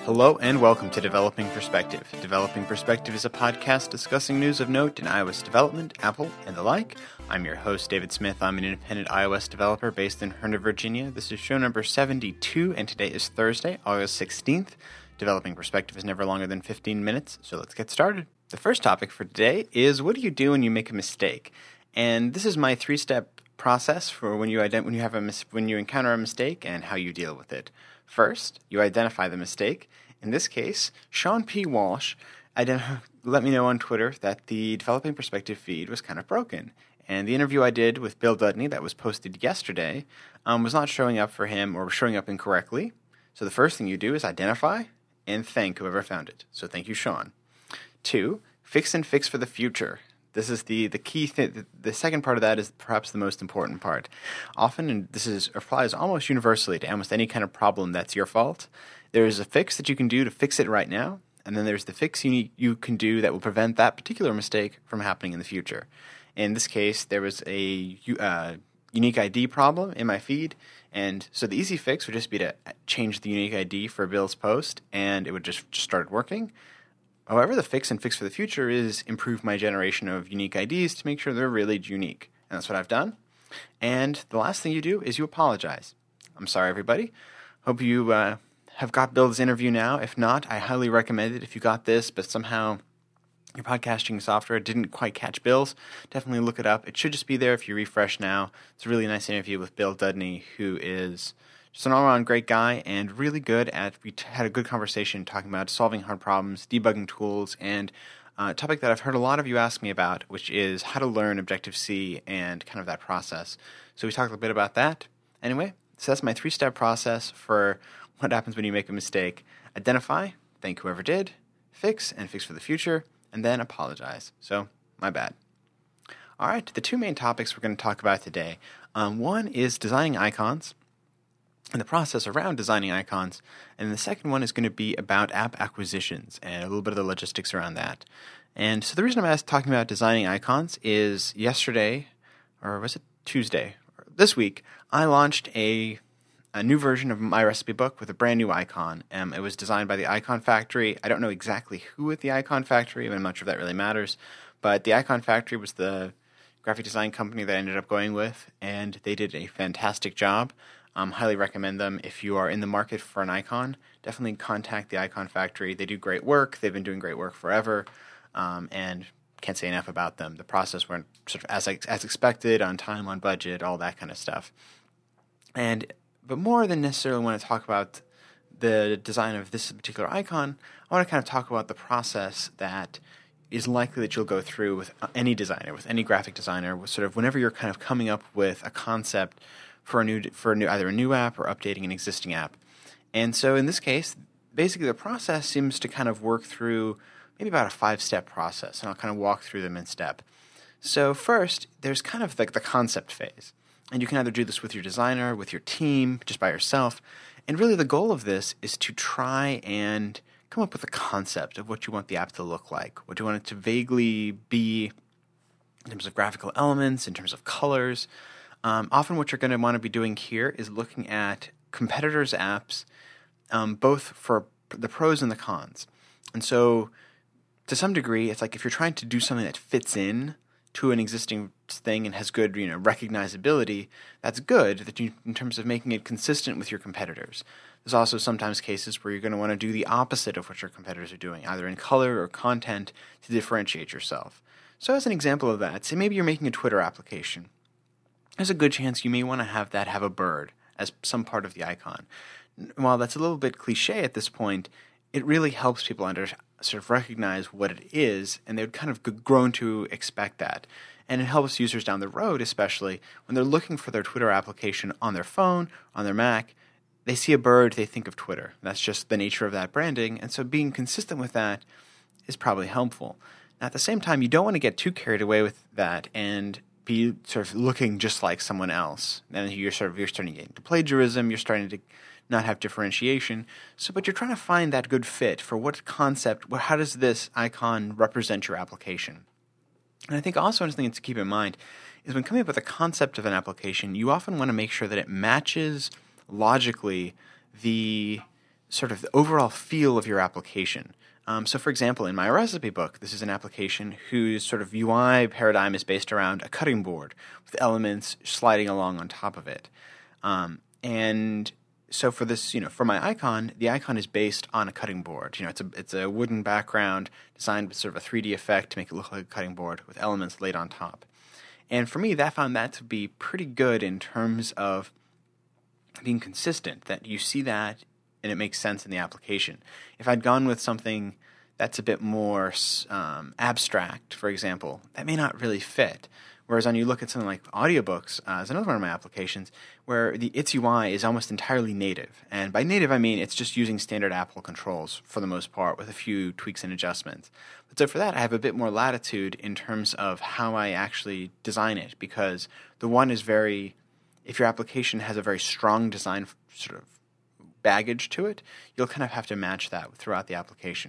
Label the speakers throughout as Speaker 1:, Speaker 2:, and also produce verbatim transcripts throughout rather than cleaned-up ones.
Speaker 1: Hello and welcome to Developing Perspective. Developing Perspective is a podcast discussing news of note in iOS development, Apple, and the like. I'm your host, David Smith. I'm an independent iOS developer based in Herndon, Virginia. This is show number seventy-two, and today is Thursday, August sixteenth. Developing Perspective is never longer than fifteen minutes, so let's get started. The first topic for today is what do you do when you make a mistake? And this is my three-step process for when you ident- when you have a mis- when you encounter a mistake and how you deal with it. First, you identify the mistake. In this case, Sean P. Walsh ident- let me know on Twitter that the Developing Perspective feed was kind of broken. And the interview I did with Bill Dudney that was posted yesterday um, was not showing up for him or was showing up incorrectly. So the first thing you do is identify and thank whoever found it. So thank you, Sean. Two, fix and fix for the future. This is the, the key thing. The second part of that is perhaps the most important part. Often, and this is applies almost universally to almost any kind of problem that's your fault, there is a fix that you can do to fix it right now, and then there's the fix you, need, you can do that will prevent that particular mistake from happening in the future. In this case, there was a uh, unique I D problem in my feed, and so the easy fix would just be to change the unique I D for Bill's post, and it would just, just start working. However, the fix and fix for the future is improve my generation of unique I Ds to make sure they're really unique. And that's what I've done. And the last thing you do is you apologize. I'm sorry, everybody. Hope you uh, have got Bill's interview now. If not, I highly recommend it. If you got this, but somehow your podcasting software didn't quite catch Bill's, definitely look it up. It should just be there if you refresh now. It's a really nice interview with Bill Dudney, who is just an all-around great guy and really good at, we had a good conversation talking about solving hard problems, debugging tools, and a topic that I've heard a lot of you ask me about, which is how to learn Objective-C and kind of that process. So we talked a bit about that. Anyway, so that's my three-step process for what happens when you make a mistake. Identify, thank whoever did, fix, and fix for the future, and then apologize. So, my bad. All right, the two main topics we're going to talk about today. Um, one is designing icons, and the process around designing icons, and the second one is going to be about app acquisitions and a little bit of the logistics around that. And so the reason I'm asked, talking about designing icons is yesterday, or was it Tuesday, this week, I launched a a new version of my recipe book with a brand new icon. Um, it was designed by the Icon Factory. I don't know exactly who at the Icon Factory, I'm not sure if that really matters, but the Icon Factory was the graphic design company that I ended up going with, and they did a fantastic job. Um, highly recommend them. If you are in the market for an icon, definitely contact the Icon Factory. They do great work. They've been doing great work forever, um, and can't say enough about them. The process went sort of as as expected, on time, on budget, all that kind of stuff. And but more than necessarily want to talk about the design of this particular icon, I want to kind of talk about the process that is likely that you'll go through with any designer, with any graphic designer, with sort of whenever you're kind of coming up with a concept for a new for a new either a new app or updating an existing app. And so in this case, basically the process seems to kind of work through maybe about a five-step process, and I'll kind of walk through them in step. So first, there's kind of like the concept phase. And you can either do this with your designer, with your team, just by yourself. And really the goal of this is to try and come up with a concept of what you want the app to look like, what you want it to vaguely be in terms of graphical elements, in terms of colors. Um, often what you're going to want to be doing here is looking at competitors' apps, um, both for the pros and the cons. And so to some degree, it's like if you're trying to do something that fits in to an existing thing and has good, you know, recognizability, that's good that you, in terms of making it consistent with your competitors. There's also sometimes cases where you're going to want to do the opposite of what your competitors are doing, either in color or content, to differentiate yourself. So as an example of that, say maybe you're making a Twitter application. There's a good chance you may want to have that have a bird as some part of the icon. While that's a little bit cliche at this point, it really helps people under sort of recognize what it is, and they've kind of grown to expect that. And it helps users down the road, especially when they're looking for their Twitter application on their phone, on their Mac, they see a bird, they think of Twitter. That's just the nature of that branding, and so being consistent with that is probably helpful. Now, at the same time, you don't want to get too carried away with that and be sort of looking just like someone else. Then you're sort of you're starting to get into plagiarism, you're starting to not have differentiation. So, but you're trying to find that good fit for what concept, what, how does this icon represent your application? And I think also one thing to keep in mind is when coming up with a concept of an application, you often want to make sure that it matches logically the sort of the overall feel of your application. Um, so, for example, in my recipe book, this is an application whose sort of U I paradigm is based around a cutting board with elements sliding along on top of it. Um, and so for this, you know, for my icon, the icon is based on a cutting board. You know, it's a it's a wooden background designed with sort of a three D effect to make it look like a cutting board with elements laid on top. And for me, that found that to be pretty good in terms of being consistent, that you see that and it makes sense in the application. If I'd gone with something that's a bit more um, abstract, for example, that may not really fit. Whereas when you look at something like audiobooks, uh, is another one of my applications, where the its U I is almost entirely native. And by native, I mean it's just using standard Apple controls for the most part with a few tweaks and adjustments. But so for that, I have a bit more latitude in terms of how I actually design it, because the one is very, if your application has a very strong design sort of baggage to it, you'll kind of have to match that throughout the application,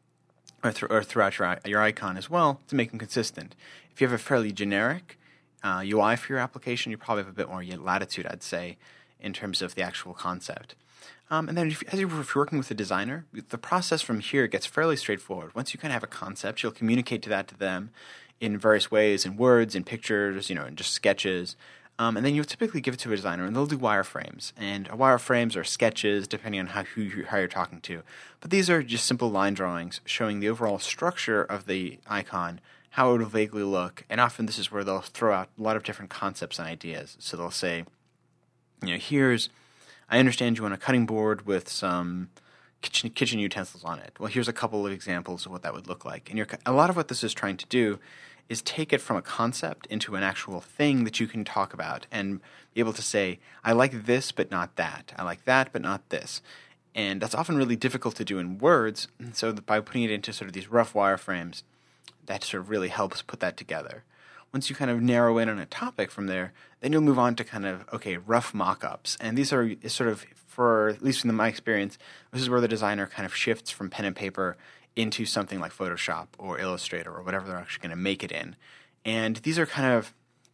Speaker 1: or, th- or throughout your, your icon as well, to make them consistent. If you have a fairly generic uh, U I for your application, you probably have a bit more latitude, I'd say, in terms of the actual concept. Um, and then if, as you're working with a designer, the process from here gets fairly straightforward. Once you kind of have a concept, you'll communicate to that to them in various ways, in words, in pictures, you know, in just sketches. Um, and then you'll typically give it to a designer, and they'll do wireframes. And wireframes are sketches, depending on how who you, how you're talking to. But these are just simple line drawings showing the overall structure of the icon, how it will vaguely look. And often this is where they'll throw out a lot of different concepts and ideas. So they'll say, you know, here's, I understand you want a cutting board with some kitchen, kitchen utensils on it. Well, here's a couple of examples of what that would look like. And you're, a lot of what this is trying to do is take it from a concept into an actual thing that you can talk about and be able to say, I like this but not that. I like that but not this. And that's often really difficult to do in words, and so that by putting it into sort of these rough wireframes, that sort of really helps put that together. Once you kind of narrow in on a topic from there, then you'll move on to kind of, okay, rough mock-ups. And these are sort of, for at least in my experience, this is where the designer kind of shifts from pen and paper into something like Photoshop or Illustrator or whatever they're actually going to make it in. And these are kind of,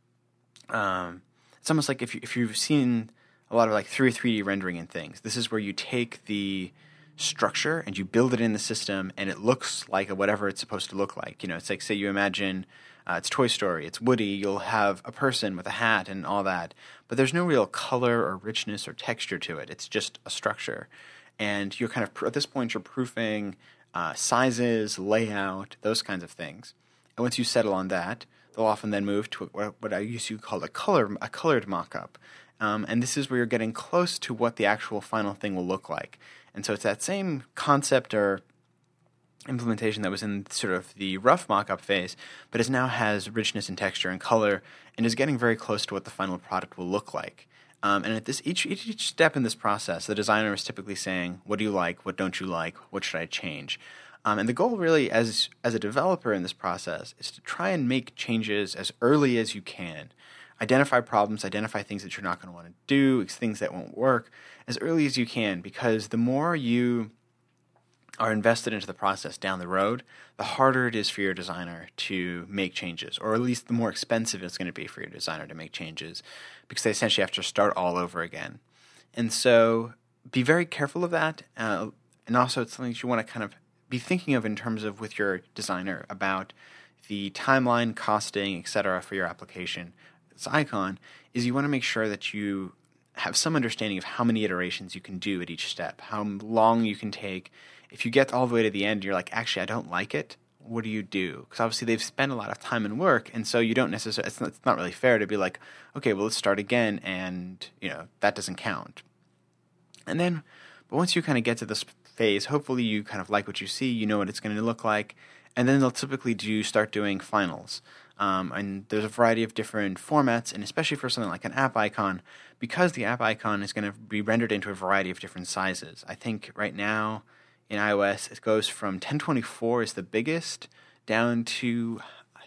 Speaker 1: um, it's almost like if, you, if you've seen a lot of like three D rendering and things, this is where you take the structure and you build it in the system and it looks like whatever it's supposed to look like. You know, it's like, say you imagine uh, it's Toy Story, it's Woody, you'll have a person with a hat and all that, but there's no real color or richness or texture to it. It's just a structure. And you're kind of, at this point, you're proofing Uh, sizes, layout, those kinds of things. And once you settle on that, they'll often then move to what, what I used to call a color, a colored mock-up. Um, and this is where you're getting close to what the actual final thing will look like. And so it's that same concept or implementation that was in sort of the rough mock-up phase, but it now has richness and texture and color, and is getting very close to what the final product will look like. Um, and at this each, each each step in this process, the designer is typically saying, what do you like, what don't you like, what should I change? Um, and the goal really as as a developer in this process is to try and make changes as early as you can. Identify problems, identify things that you're not going to want to do, things that won't work, as early as you can, because the more you are invested into the process down the road, the harder it is for your designer to make changes, or at least the more expensive it's going to be for your designer to make changes, because they essentially have to start all over again. And so be very careful of that, uh, and also it's something that you want to kind of be thinking of in terms of with your designer about the timeline, costing, et cetera for your application. This icon is you want to make sure that you have some understanding of how many iterations you can do at each step, how long you can take. If you get all the way to the end and you're like, actually, I don't like it, what do you do? Because obviously they've spent a lot of time and work, and so you don't necessarily, it's not, it's not really fair to be like, okay, well, let's start again, and, you know, that doesn't count. And then, but once you kind of get to this phase, hopefully you kind of like what you see, you know what it's going to look like, and then they'll typically do start doing finals. Um, and there's a variety of different formats, and especially for something like an app icon, because the app icon is going to be rendered into a variety of different sizes. I think right now in iOS it goes from ten twenty-four is the biggest down to,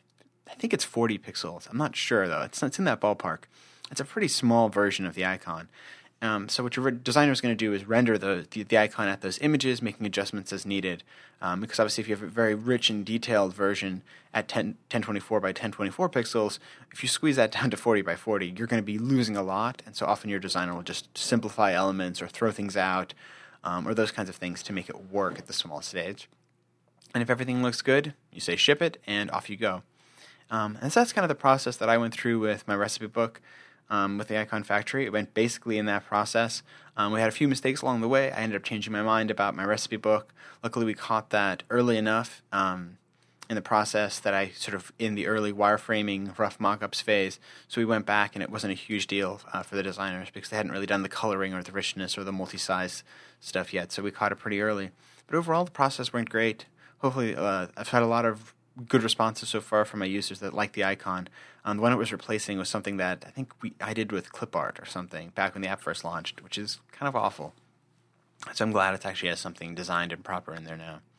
Speaker 1: I think it's forty pixels. I'm not sure though. It's, it's in that ballpark. It's a pretty small version of the icon. Um, so what your designer is going to do is render the, the the icon at those images, making adjustments as needed. Um, because obviously if you have a very rich and detailed version at ten twenty-four by ten twenty-four pixels, if you squeeze that down to forty by forty, you're going to be losing a lot. And so often your designer will just simplify elements or throw things out. um, or those kinds of things to make it work at the small stage. And if everything looks good, you say ship it, and off you go. Um, and so that's kind of the process that I went through with my recipe book, um, with the Icon Factory. It went basically in that process. Um, we had a few mistakes along the way. I ended up changing my mind about my recipe book. Luckily, we caught that early enough um, in the process that I sort of in the early wireframing, rough mock-ups phase. So we went back, and it wasn't a huge deal uh, for the designers because they hadn't really done the coloring or the richness or the multi-size stuff yet. So we caught it pretty early. But overall, the process went great. Hopefully, uh, I've had a lot of good responses so far from my users that like the icon. Um, the one it was replacing was something that I think we I did with clip art or something back when the app first launched, which is kind of awful. So I'm glad it actually has something designed and proper in there now.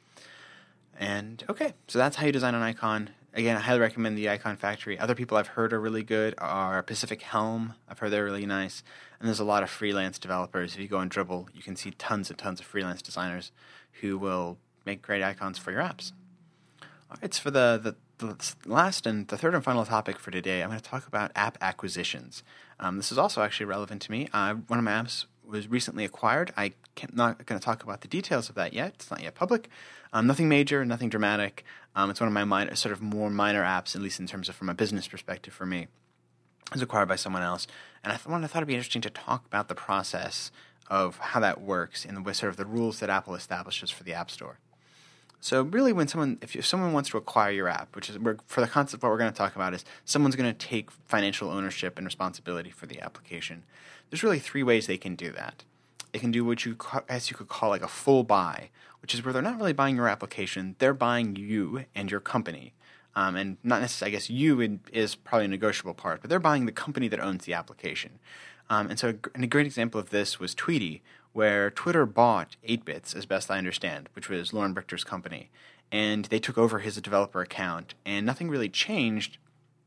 Speaker 1: And okay, so that's how you design an icon. Again, I highly recommend the Icon Factory. Other people I've heard are really good are Pacific Helm. I've heard they're really nice. And there's a lot of freelance developers. If you go on Dribbble, you can see tons and tons of freelance designers who will make great icons for your apps. All right, so for the, the, the last and the third and final topic for today, I'm going to talk about app acquisitions. Um, this is also actually relevant to me. Uh, one of my apps was recently acquired. I'm not going to talk about the details of that yet. It's not yet public. Um, nothing major, nothing dramatic. Um, it's one of my minor, sort of more minor apps, at least in terms of from a business perspective for me. It was acquired by someone else. And I, th- I thought it'd be interesting to talk about the process of how that works and the sort of the rules that Apple establishes for the App Store. So really, when someone, if, if someone wants to acquire your app, which is we're, for the concept, what we're going to talk about is someone's going to take financial ownership and responsibility for the application. There's really three ways they can do that. They can do what you, as you could call, like a full buy, which is where they're not really buying your application; they're buying you and your company, um, and not necessarily. I guess you is probably a negotiable part, but they're buying the company that owns the application. Um, and so, and a great example of this was Tweety, where Twitter bought eight bits, as best I understand, which was Lauren Brichter's company, and they took over his developer account, and nothing really changed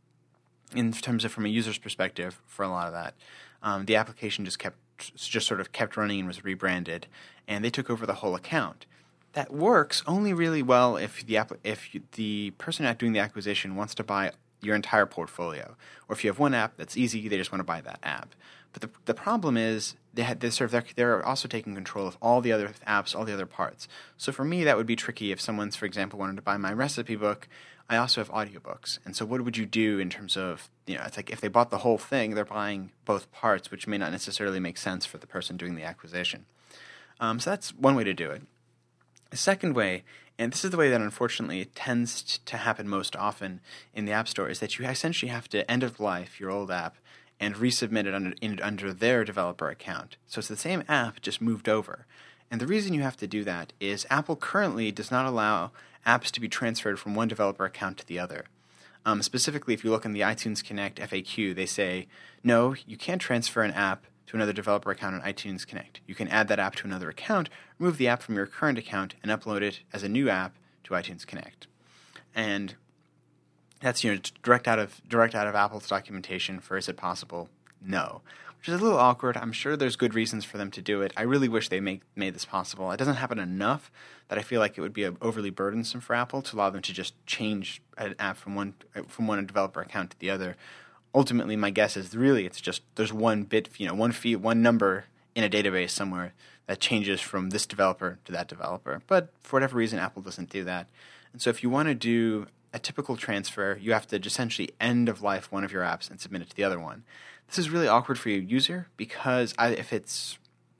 Speaker 1: in terms of from a user's perspective for a lot of that. Um, the application just kept, just sort of kept running and was rebranded, and they took over the whole account. That works only really well if the app, if you, the person doing the acquisition wants to buy your entire portfolio, or if you have one app that's easy, they just want to buy that app. But the the problem is they had this sort of they're, they're also taking control of all the other apps, all the other parts. So for me, that would be tricky if someone's, for example, wanted to buy my recipe book. I also have audiobooks, and so what would you do in terms of, you know, it's like if they bought the whole thing, they're buying both parts, which may not necessarily make sense for the person doing the acquisition. Um, so that's one way to do it. The second way, and this is the way that unfortunately tends to happen most often in the App Store, is that you essentially have to end of life your old app and resubmit it under, in, under their developer account. So it's the same app, just moved over. And the reason you have to do that is Apple currently does not allow apps to be transferred from one developer account to the other. Um, specifically, if you look in the iTunes Connect F A Q, they say, no, you can't transfer an app to another developer account on iTunes Connect. You can add that app to another account, remove the app from your current account, and upload it as a new app to iTunes Connect. And that's, you know, direct out of direct out of Apple's documentation for is it possible? No. Which is a little awkward. I'm sure there's good reasons for them to do it. I really wish they make, made this possible. It doesn't happen enough that I feel like it would be overly burdensome for Apple to allow them to just change an app from one from one developer account to the other. Ultimately, my guess is really it's just there's one bit, you know, one fee, one number in a database somewhere that changes from this developer to that developer. But for whatever reason, Apple doesn't do that. And so if you want to do a typical transfer, you have to essentially end of life one of your apps and submit it to the other one. This is really awkward for your user because I, if it's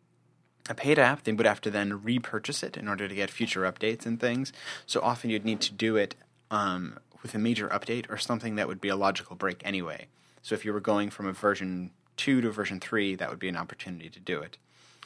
Speaker 1: a paid app, they would have to then repurchase it in order to get future updates and things. So often you'd need to do it um, with a major update or something that would be a logical break anyway. So if you were going from a version two to a version three, that would be an opportunity to do it.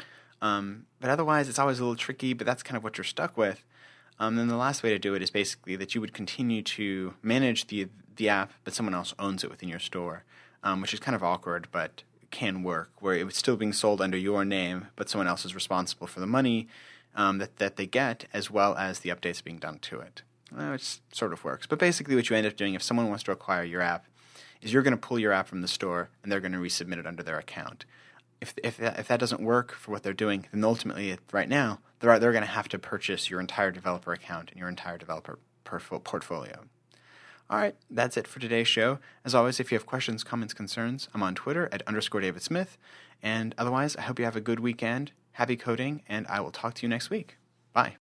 Speaker 1: Um, but otherwise, it's always a little tricky, but that's kind of what you're stuck with. Um, then the last way to do it is basically that you would continue to manage the the app, but someone else owns it within your store, um, which is kind of awkward, but can work, where it's still being sold under your name, but someone else is responsible for the money um, that, that they get, as well as the updates being done to it, uh, which sort of works. But basically what you end up doing if someone wants to acquire your app is you're going to pull your app from the store, and they're going to resubmit it under their account. If if that, if that doesn't work for what they're doing, then ultimately, right now, they're they're going to have to purchase your entire developer account and your entire developer portfolio. All right, that's it for today's show. As always, if you have questions, comments, concerns, I'm on Twitter at underscore David Smith. And otherwise, I hope you have a good weekend. happy coding, and I will talk to you next week. Bye.